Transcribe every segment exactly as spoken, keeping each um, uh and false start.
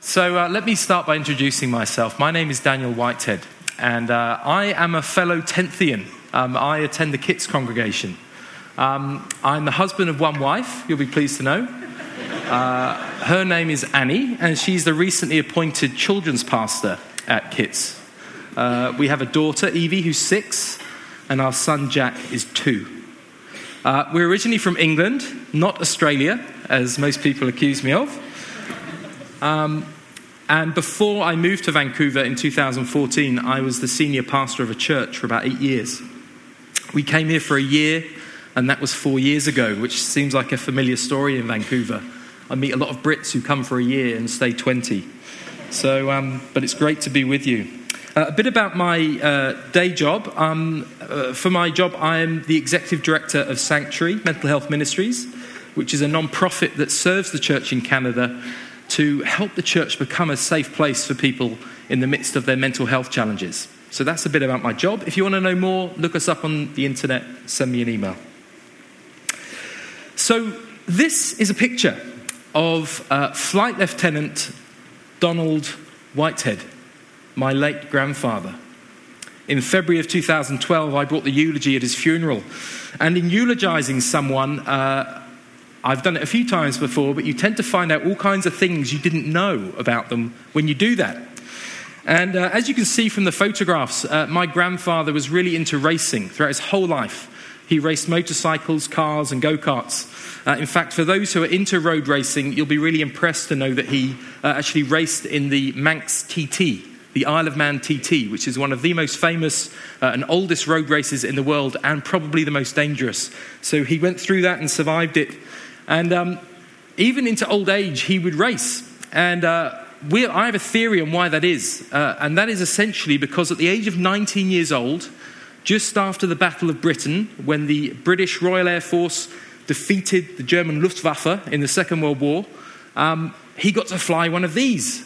So uh, let me start by introducing myself. My name is Daniel Whitehead, and uh, I am a fellow Tenthean. Um, I attend the Kits congregation. Um, I'm the husband of one wife, you'll be pleased to know. Uh, her name is Annie, and she's the recently appointed children's pastor at Kits. Uh, we have a daughter, Evie, who's six, and our son, Jack, is two. Uh, we're originally from England, not Australia, as most people accuse me of. Um, and before I moved to Vancouver in two thousand fourteen, I was the senior pastor of a church for about eight years. We came here for a year, and that was four years ago, which seems like a familiar story in Vancouver. I meet a lot of Brits who come for a year and stay twenty. So, um, but it's great to be with you. Uh, a bit about my uh, day job. Um, uh, for my job, I am the executive director of Sanctuary Mental Health Ministries, which is a non-profit that serves the church in Canada to help the church become a safe place for people in the midst of their mental health challenges. So that's a bit about my job. If you want to know more, look us up on the internet, send me an email. So this is a picture of uh, Flight Lieutenant Donald Whitehead, my late grandfather. In February of two thousand twelve, I brought the eulogy at his funeral. And in eulogizing someone, uh, I've done it a few times before, but you tend to find out all kinds of things you didn't know about them when you do that. And uh, as you can see from the photographs, uh, my grandfather was really into racing throughout his whole life. He raced motorcycles, cars, and go-karts. Uh, in fact, for those who are into road racing, you'll be really impressed to know that he uh, actually raced in the Manx T T, the Isle of Man T T, which is one of the most famous uh, and oldest road races in the world, and probably the most dangerous. So he went through that and survived it. And um, even into old age, he would race. And uh, we, I have a theory on why that is. Uh, and that is essentially because at the age of nineteen years old, just after the Battle of Britain, when the British Royal Air Force defeated the German Luftwaffe in the Second World War, um, he got to fly one of these.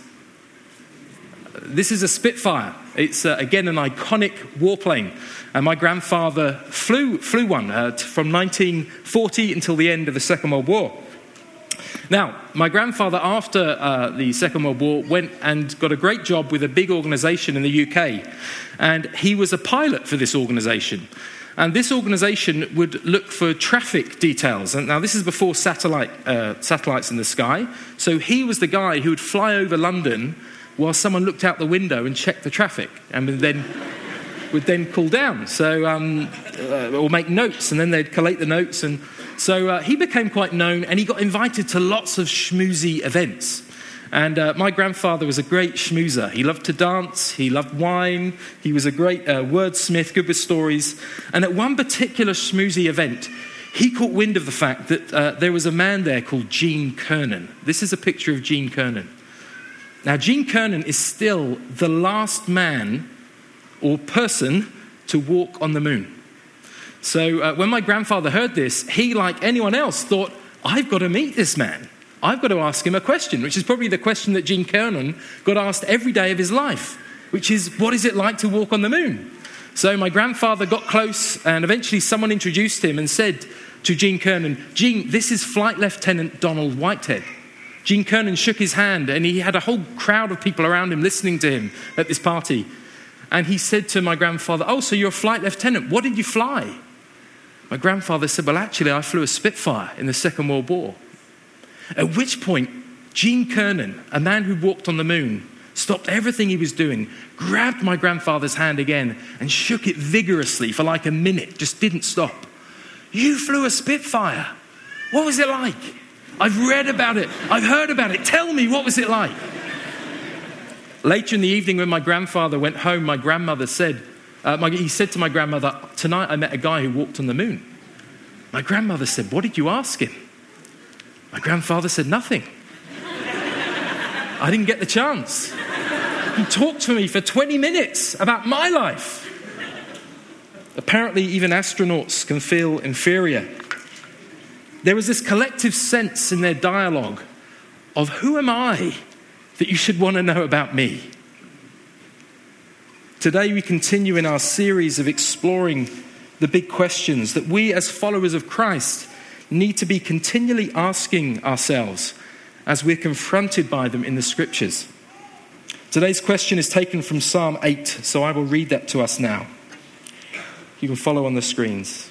This is a Spitfire. It's, uh, again, an iconic warplane. And my grandfather flew flew one uh, t- from nineteen forty until the end of the Second World War. Now, my grandfather, after uh, the Second World War, went and got a great job with a big organisation in the U K. And he was a pilot for this organisation. And this organisation would look for traffic details. And now, this is before satellite uh, satellites in the sky. So he was the guy who would fly over London while someone looked out the window and checked the traffic, and then would then cool down, so um, uh, or make notes, and then they'd collate the notes. And so uh, he became quite known, and he got invited to lots of schmoozy events. And uh, my grandfather was a great schmoozer. He loved to dance, he loved wine, he was a great uh, wordsmith, good with stories. And at one particular schmoozy event, he caught wind of the fact that uh, there was a man there called Gene Cernan. This is a picture of Gene Cernan. Now, Gene Cernan is still the last man or person to walk on the moon. So uh, when my grandfather heard this, he, like anyone else, thought, I've got to meet this man. I've got to ask him a question, which is probably the question that Gene Cernan got asked every day of his life, which is, what is it like to walk on the moon? So my grandfather got close, and eventually someone introduced him and said to Gene Cernan, Gene, this is Flight Lieutenant Donald Whitehead. Gene Cernan shook his hand, and he had a whole crowd of people around him listening to him at this party. And he said to my grandfather, oh, so you're a flight lieutenant. What did you fly? My grandfather said, well, actually, I flew a Spitfire in the Second World War. At which point, Gene Cernan, a man who walked on the moon, stopped everything he was doing, grabbed my grandfather's hand again, and shook it vigorously for like a minute, just didn't stop. You flew a Spitfire. What was it like? I've read about it. I've heard about it. Tell me, what was it like? Later in the evening, when my grandfather went home, my grandmother said, uh, my, he said to my grandmother, tonight I met a guy who walked on the moon. My grandmother said, what did you ask him? My grandfather said, nothing. I didn't get the chance. He talked to me for twenty minutes about my life. Apparently, even astronauts can feel inferior. There was this collective sense in their dialogue of, who am I that you should want to know about me? Today we continue in our series of exploring the big questions that we as followers of Christ need to be continually asking ourselves as we're confronted by them in the scriptures. Today's question is taken from Psalm eight, so I will read that to us now. You can follow on the screens.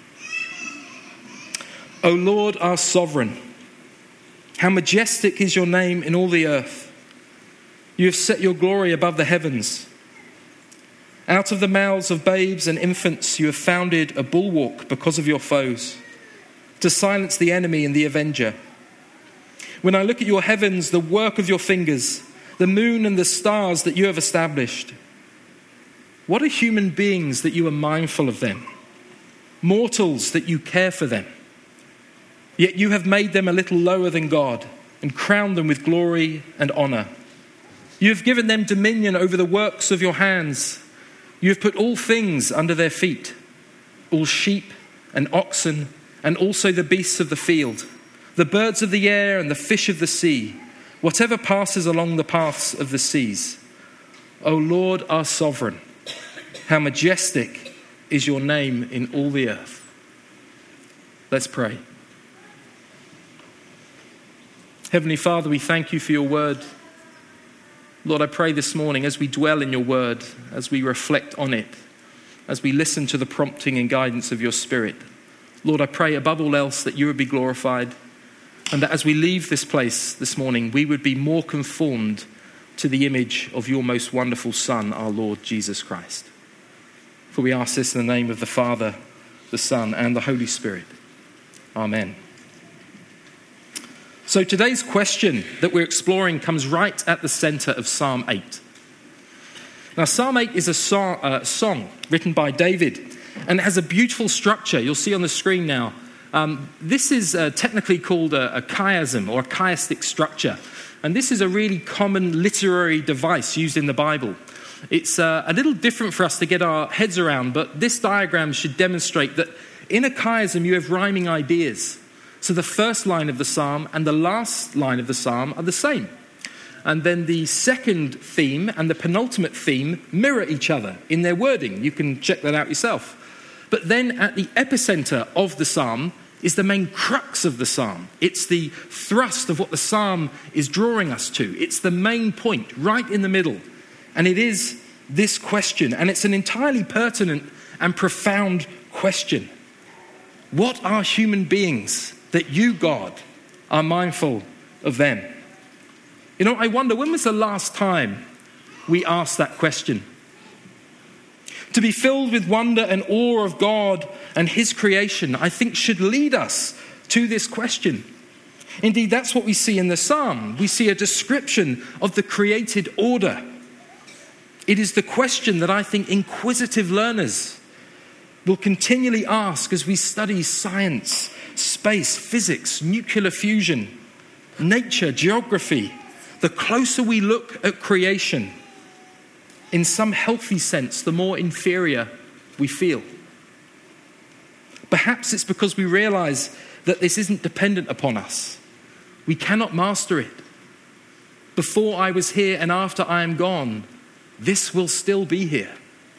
O Lord, our sovereign, how majestic is your name in all the earth. You have set your glory above the heavens. Out of the mouths of babes and infants you have founded a bulwark because of your foes, to silence the enemy and the avenger. When I look at your heavens, the work of your fingers, the moon and the stars that you have established, what are human beings that you are mindful of them? Mortals that you care for them. Yet you have made them a little lower than God and crowned them with glory and honor. You have given them dominion over the works of your hands. You have put all things under their feet, all sheep and oxen, and also the beasts of the field, the birds of the air and the fish of the sea, whatever passes along the paths of the seas. O Lord, our sovereign, how majestic is your name in all the earth. Let's pray. Heavenly Father, we thank you for your word. Lord, I pray this morning as we dwell in your word, as we reflect on it, as we listen to the prompting and guidance of your Spirit, Lord, I pray above all else that you would be glorified, and that as we leave this place this morning, we would be more conformed to the image of your most wonderful Son, our Lord Jesus Christ. For we ask this in the name of the Father, the Son, and the Holy Spirit. Amen. So today's question that we're exploring comes right at the center of Psalm eight. Now, Psalm eight is a song, uh, song written by David, and it has a beautiful structure. You'll see on the screen now. Um, this is uh, technically called a, a chiasm or a chiastic structure. And this is a really common literary device used in the Bible. It's uh, a little different for us to get our heads around, but this diagram should demonstrate that in a chiasm you have rhyming ideas. So the first line of the psalm and the last line of the psalm are the same. And then the second theme and the penultimate theme mirror each other in their wording. You can check that out yourself. But then at the epicenter of the psalm is the main crux of the psalm. It's the thrust of what the psalm is drawing us to. It's the main point right in the middle. And it is this question. And it's an entirely pertinent and profound question. What are human beings that you, God, are mindful of them? You know, I wonder, when was the last time we asked that question? To be filled with wonder and awe of God and his creation, I think should lead us to this question. Indeed, that's what we see in the psalm. We see a description of the created order. It is the question that I think inquisitive learners will continually ask as we study science, space, physics, nuclear fusion, nature, geography. The closer we look at creation, in some healthy sense, the more inferior we feel. Perhaps it's because we realize that this isn't dependent upon us. We cannot master it. Before I was here and after I am gone, this will still be here.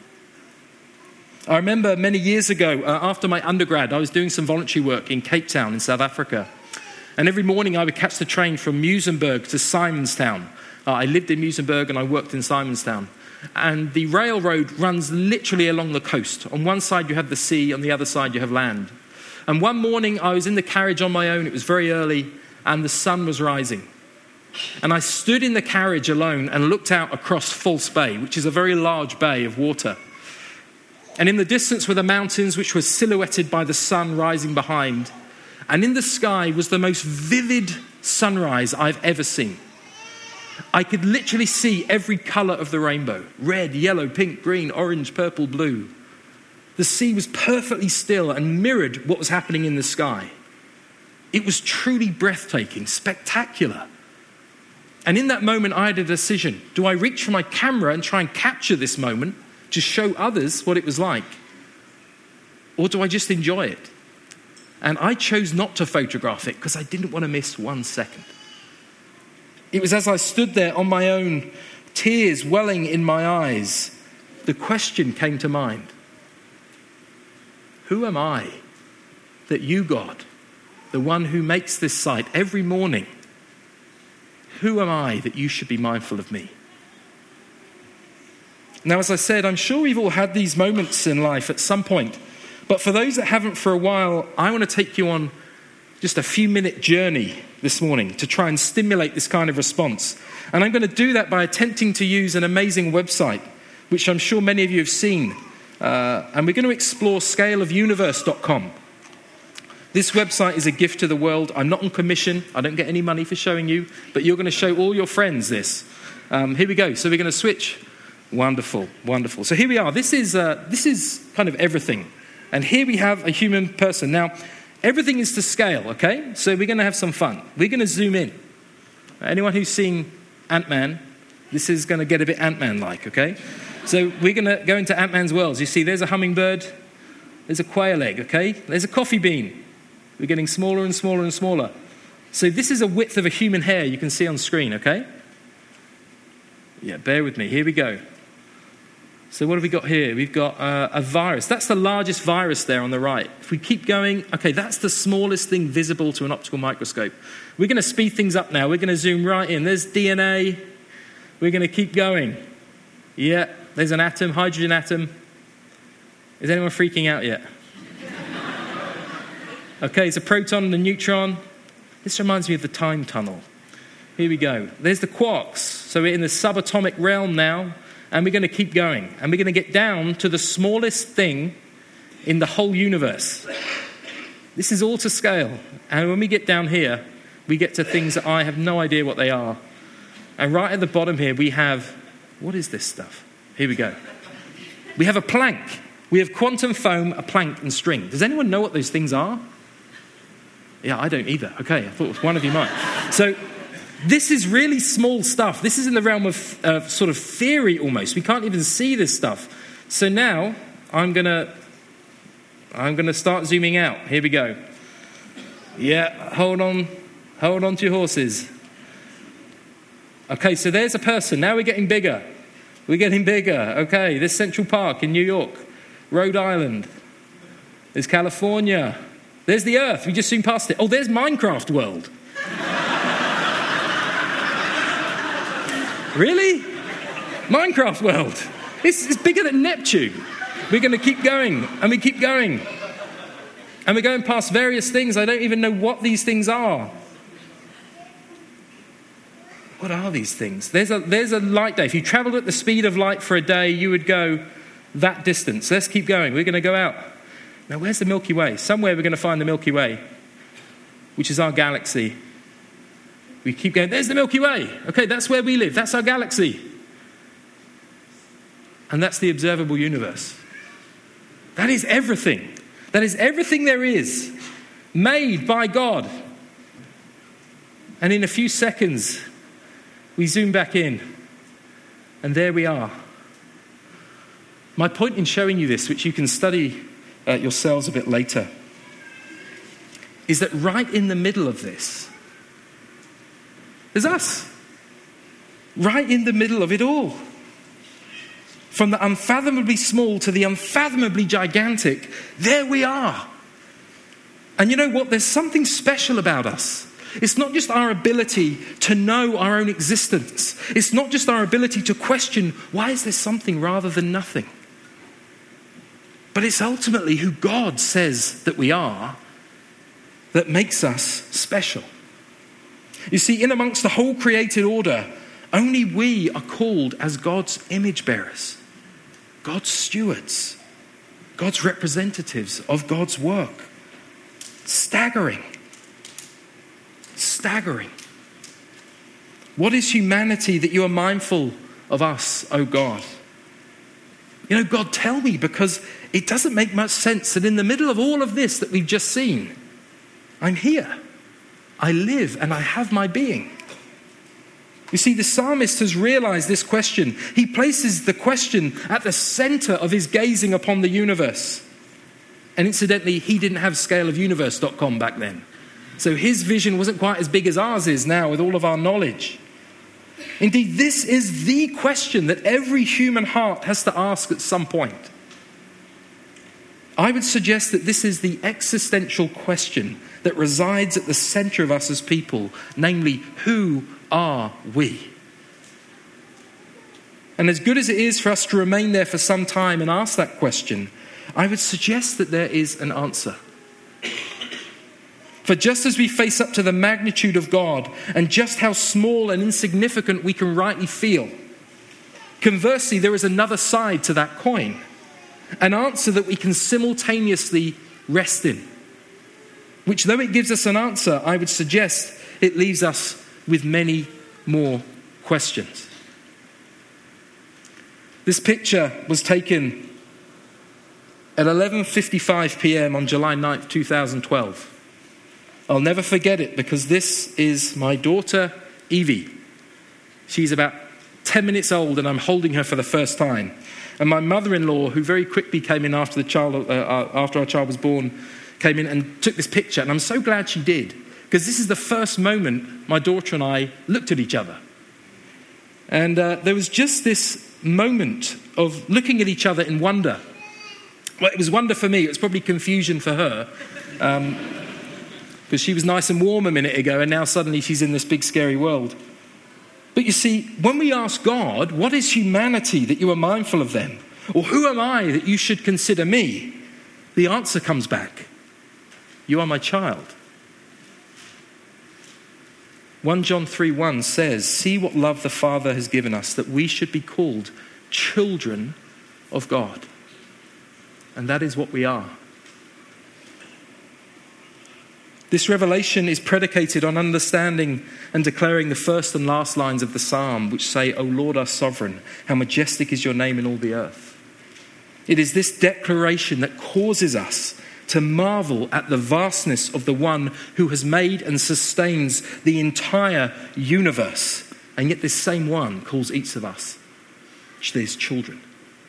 I remember many years ago, uh, after my undergrad, I was doing some voluntary work in Cape Town in South Africa. And every morning I would catch the train from Muizenberg to Simonstown. Uh, I lived in Muizenberg and I worked in Simonstown. And the railroad runs literally along the coast. On one side you have the sea, on the other side you have land. And one morning I was in the carriage on my own, it was very early, and the sun was rising. And I stood in the carriage alone and looked out across False Bay, which is a very large bay of water. And in the distance were the mountains, which were silhouetted by the sun rising behind. And in the sky was the most vivid sunrise I've ever seen. I could literally see every colour of the rainbow. Red, yellow, pink, green, orange, purple, blue. The sea was perfectly still and mirrored what was happening in the sky. It was truly breathtaking, spectacular. And in that moment I had a decision. Do I reach for my camera and try and capture this moment to show others what it was like? Or do I just enjoy it? And I chose not to photograph it because I didn't want to miss one second. It was as I stood there on my own, tears welling in my eyes, the question came to mind. Who am I that you, God, the one who makes this sight every morning, who am I that you should be mindful of me? Now, as I said, I'm sure we've all had these moments in life at some point. But for those that haven't for a while, I want to take you on just a few minute journey this morning to try and stimulate this kind of response. And I'm going to do that by attempting to use an amazing website, which I'm sure many of you have seen. Uh, and we're going to explore scale of universe dot com. This website is a gift to the world. I'm not on commission. I don't get any money for showing you, but you're going to show all your friends this. Um, here we go. So we're going to switch. Wonderful, wonderful. So here we are. This is uh, this is kind of everything. And here we have a human person. Now, everything is to scale, okay? So we're going to have some fun. We're going to zoom in. Anyone who's seen Ant-Man, this is going to get a bit Ant-Man-like, okay? So we're going to go into Ant-Man's world. You see, there's a hummingbird. There's a quail egg, okay? There's a coffee bean. We're getting smaller and smaller and smaller. So this is a width of a human hair you can see on screen, okay? Yeah, bear with me. Here we go. So what have we got here? We've got uh, a virus. That's the largest virus there on the right. If we keep going, okay, that's the smallest thing visible to an optical microscope. We're going to speed things up now. We're going to zoom right in. There's D N A. We're going to keep going. Yeah, there's an atom, hydrogen atom. Is anyone freaking out yet? Okay, it's a proton and a neutron. This reminds me of the time tunnel. Here we go. There's the quarks. So we're in the subatomic realm now. And we're going to keep going. And we're going to get down to the smallest thing in the whole universe. This is all to scale. And when we get down here, we get to things that I have no idea what they are. And right at the bottom here, we have, what is this stuff? Here we go. We have a Planck. We have quantum foam, a Planck, and string. Does anyone know what those things are? Yeah, I don't either. Okay, I thought one of you might. So this is really small stuff. This is in the realm of uh, sort of theory almost. We can't even see this stuff. So now I'm gonna I'm gonna start zooming out. Here we go. Yeah, hold on, hold on to your horses. Okay, so there's a person. Now we're getting bigger. We're getting bigger. Okay, there's Central Park in New York, Rhode Island. There's California. There's the Earth. We just zoomed past it. Oh, there's Minecraft World. Really? Minecraft World. It's, it's bigger than Neptune. We're going to keep going, and we keep going. And we're going past various things. I don't even know what these things are. What are these things? There's a, there's a light day. If you traveled at the speed of light for a day, you would go that distance. Let's keep going. We're going to go out. Now, where's the Milky Way? Somewhere we're going to find the Milky Way, which is our galaxy. We keep going, there's the Milky Way. Okay, that's where we live. That's our galaxy. And that's the observable universe. That is everything. That is everything there is, made by God. And in a few seconds, we zoom back in. And there we are. My point in showing you this, which you can study uh, yourselves a bit later, is that right in the middle of this, there's us. Right in the middle of it all. From the unfathomably small to the unfathomably gigantic, there we are. And you know what? There's something special about us. It's not just our ability to know our own existence. It's not just our ability to question, why is there something rather than nothing? But it's ultimately who God says that we are that makes us special. You see, in amongst the whole created order, only we are called as God's image bearers, God's stewards, God's representatives of God's work. Staggering. Staggering. What is humanity that you are mindful of us, O God? You know, God, tell me, because it doesn't make much sense that in the middle of all of this that we've just seen, I'm here. I live and I have my being. You see, the psalmist has realized this question. He places the question at the center of his gazing upon the universe. And incidentally, he didn't have scale of universe dot com back then. So his vision wasn't quite as big as ours is now with all of our knowledge. Indeed, this is the question that every human heart has to ask at some point. I would suggest that this is the existential question that resides at the center of us as people, namely, who are we? And as good as it is for us to remain there for some time and ask that question, I would suggest that there is an answer. For just as we face up to the magnitude of God and just how small and insignificant we can rightly feel, conversely, there is another side to that coin, an answer that we can simultaneously rest in, which, though it gives us an answer, I would suggest it leaves us with many more questions. This picture was taken at eleven fifty-five p.m. on July ninth, twenty twelve. I'll never forget it because this is my daughter, Evie. She's about ten minutes old and I'm holding her for the first time. And my mother-in-law, who very quickly came in after the child, uh, after our child was born, came in and took this picture. And I'm so glad she did, because this is the first moment my daughter and I looked at each other. And uh, there was just this moment of looking at each other in wonder. Well, it was wonder for me. It was probably confusion for her. Um, because she was nice and warm a minute ago, and now suddenly she's in this big scary world. But you see, when we ask God, what is humanity that you are mindful of them? Or who am I that you should consider me? The answer comes back. You are my child. First John three one says, see what love the Father has given us, that we should be called children of God. And that is what we are. This revelation is predicated on understanding and declaring the first and last lines of the psalm, which say, O Lord, our sovereign, how majestic is your name in all the earth. It is this declaration that causes us to marvel at the vastness of the one who has made and sustains the entire universe. And yet this same one calls each of us his children.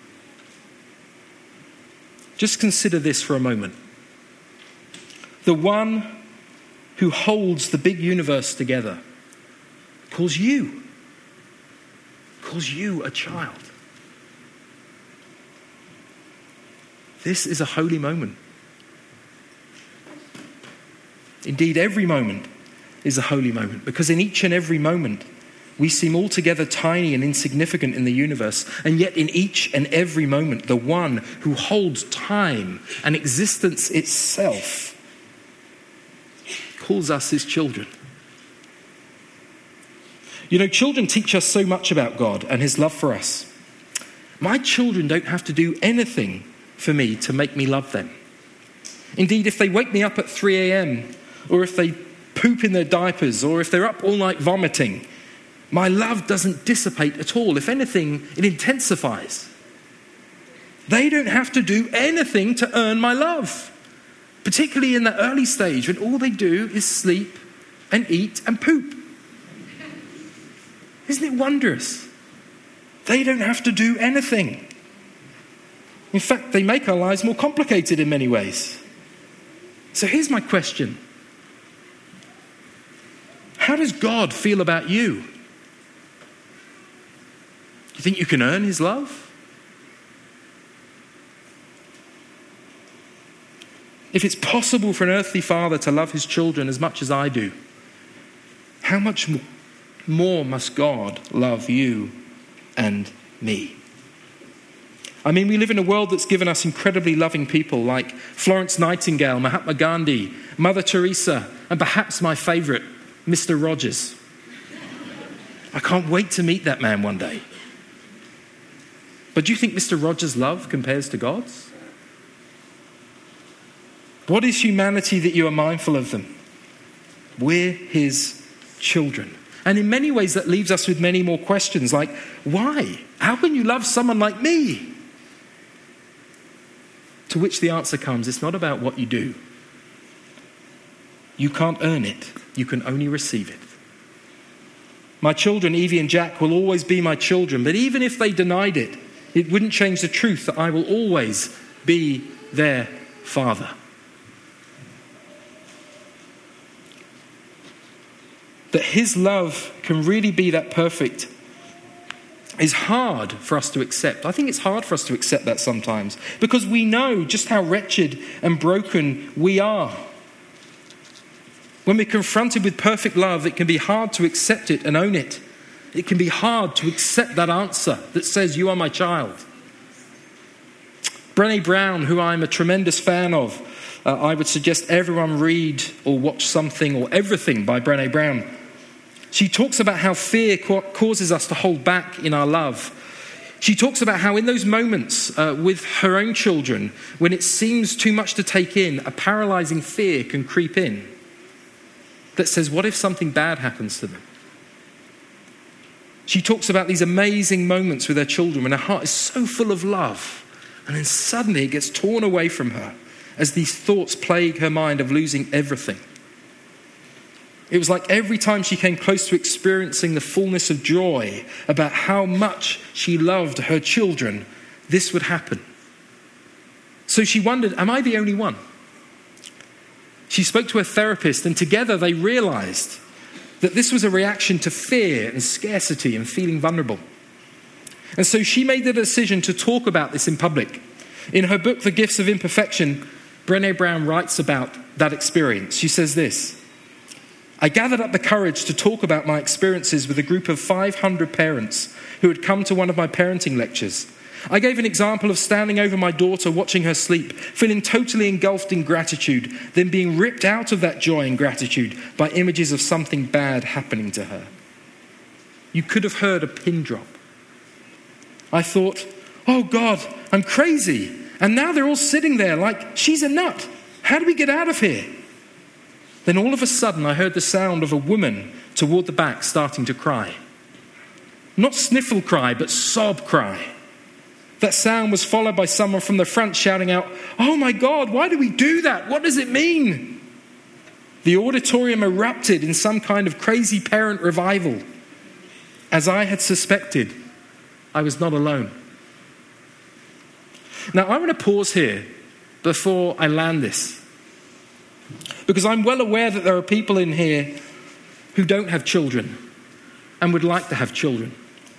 Just consider this for a moment. The one who holds the big universe together calls you, calls you a child. This is a holy moment. Indeed, every moment is a holy moment, because in each and every moment we seem altogether tiny and insignificant in the universe, and yet in each and every moment the one who holds time and existence itself calls us his children. You know, children teach us so much about God and his love for us. My children don't have to do anything for me to make me love them. Indeed, if they wake me up at three a.m, or if they poop in their diapers, or if they're up all night vomiting, my love doesn't dissipate at all. If anything, it intensifies. They don't have to do anything to earn my love. Particularly in the early stage, when all they do is sleep and eat and poop. Isn't it wondrous? They don't have to do anything. In fact, they make our lives more complicated in many ways. So here's my question. How does God feel about you? Do you think you can earn his love? If it's possible for an earthly father to love his children as much as I do, how much more must God love you and me? I mean, we live in a world that's given us incredibly loving people like Florence Nightingale, Mahatma Gandhi, Mother Teresa, and perhaps my favourite, Mister Rogers. I can't wait to meet that man one day. But do you think Mister Rogers' love compares to God's? What is humanity that you are mindful of them? We're his children. And in many ways that leaves us with many more questions like, why? How can you love someone like me? To which the answer comes, it's not about what you do. You can't earn it. You can only receive it. My children, Evie and Jack, will always be my children. But even if they denied it, it wouldn't change the truth that I will always be their father. That his love can really be that perfect is hard for us to accept. I think it's hard for us to accept that sometimes because we know just how wretched and broken we are. When we're confronted with perfect love, it can be hard to accept it and own it. It can be hard to accept that answer that says, you are my child. Brené Brown, who I'm a tremendous fan of, uh, I would suggest everyone read or watch something or everything by Brené Brown. She talks about how fear ca- causes us to hold back in our love. She talks about how in those moments uh, with her own children, when it seems too much to take in, a paralyzing fear can creep in that says, what if something bad happens to them? She talks about these amazing moments with her children when her heart is so full of love, and then suddenly it gets torn away from her as these thoughts plague her mind of losing everything. It was like every time she came close to experiencing the fullness of joy about how much she loved her children, this would happen. So she wondered, am I the only one? She spoke to her therapist, and together they realized that this was a reaction to fear and scarcity and feeling vulnerable. And so she made the decision to talk about this in public. In her book, The Gifts of Imperfection, Brené Brown writes about that experience. She says this: I gathered up the courage to talk about my experiences with a group of five hundred parents who had come to one of my parenting lectures. I gave an example of standing over my daughter, watching her sleep, feeling totally engulfed in gratitude, then being ripped out of that joy and gratitude by images of something bad happening to her. You could have heard a pin drop. I thought, oh God, I'm crazy. And now they're all sitting there like, she's a nut. How do we get out of here? Then all of a sudden I heard the sound of a woman toward the back starting to cry. Not sniffle cry, but sob cry. That sound was followed by someone from the front shouting out, oh my God, why do we do that? What does it mean? The auditorium erupted in some kind of crazy parent revival. As I had suspected, I was not alone. Now I want to pause here before I land this, because I'm well aware that there are people in here who don't have children and would like to have children.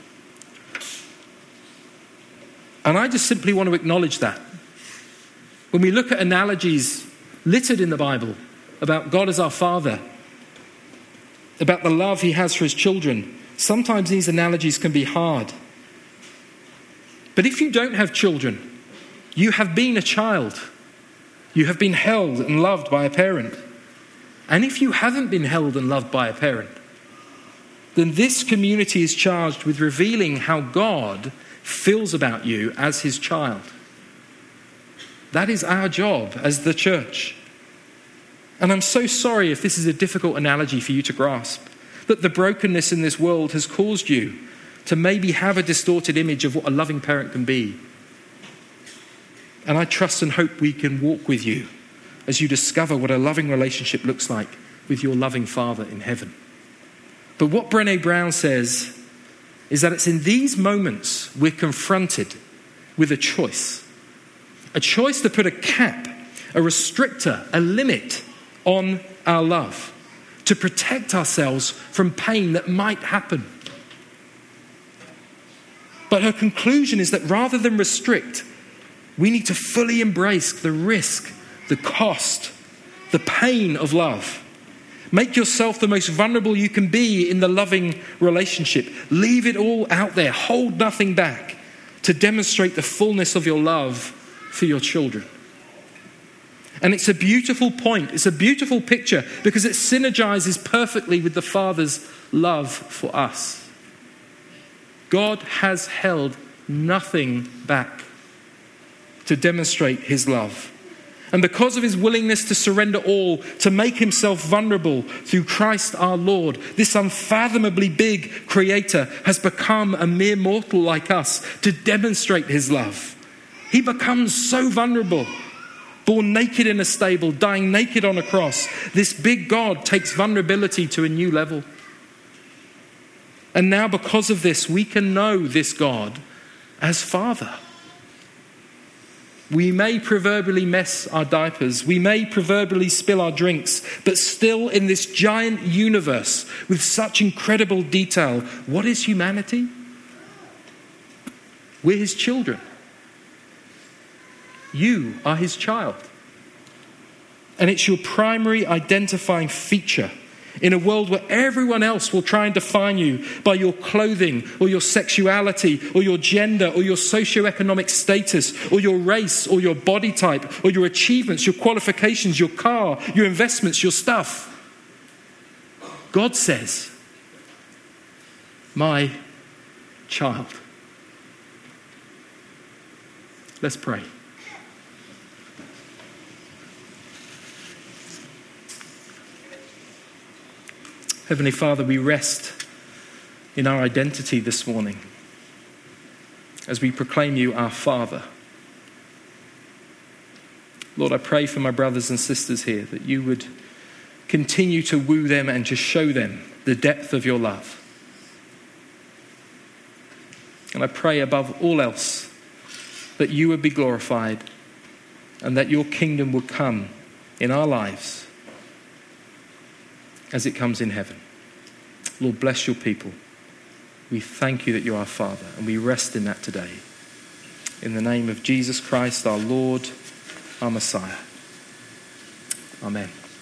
And I just simply want to acknowledge that. When we look at analogies littered in the Bible about God as our Father, about the love he has for his children, sometimes these analogies can be hard. But if you don't have children, you have been a child. You have been held and loved by a parent. And if you haven't been held and loved by a parent, then this community is charged with revealing how God feels about you as his child. That is our job as the church. And I'm so sorry if this is a difficult analogy for you to grasp, that the brokenness in this world has caused you to maybe have a distorted image of what a loving parent can be. And I trust and hope we can walk with you as you discover what a loving relationship looks like with your loving Father in heaven. But what Brené Brown says is that it's in these moments we're confronted with a choice. A choice to put a cap, a restrictor, a limit on our love, to protect ourselves from pain that might happen. But her conclusion is that rather than restrict, we need to fully embrace the risk, the cost, the pain of love. Make yourself the most vulnerable you can be in the loving relationship. Leave it all out there. Hold nothing back to demonstrate the fullness of your love for your children. And it's a beautiful point. It's a beautiful picture because it synergizes perfectly with the Father's love for us. God has held nothing back to demonstrate his love. And because of his willingness to surrender all, to make himself vulnerable through Christ our Lord, this unfathomably big creator has become a mere mortal like us to demonstrate his love. He becomes so vulnerable, born naked in a stable, dying naked on a cross. This big God takes vulnerability to a new level. And now because of this, we can know this God as Father. We may proverbially mess our diapers, we may proverbially spill our drinks, but still in this giant universe with such incredible detail, what is humanity? We're his children. You are his child. And it's your primary identifying feature in a world where everyone else will try and define you by your clothing or your sexuality or your gender or your socioeconomic status or your race or your body type or your achievements, your qualifications, your car, your investments, your stuff. God says, my child. Let's pray. Heavenly Father, we rest in our identity this morning as we proclaim you our Father. Lord, I pray for my brothers and sisters here that you would continue to woo them and to show them the depth of your love. And I pray above all else that you would be glorified and that your kingdom would come in our lives as it comes in heaven. Lord, bless your people. We thank you that you are our Father, and we rest in that today. In the name of Jesus Christ, our Lord, our Messiah. Amen.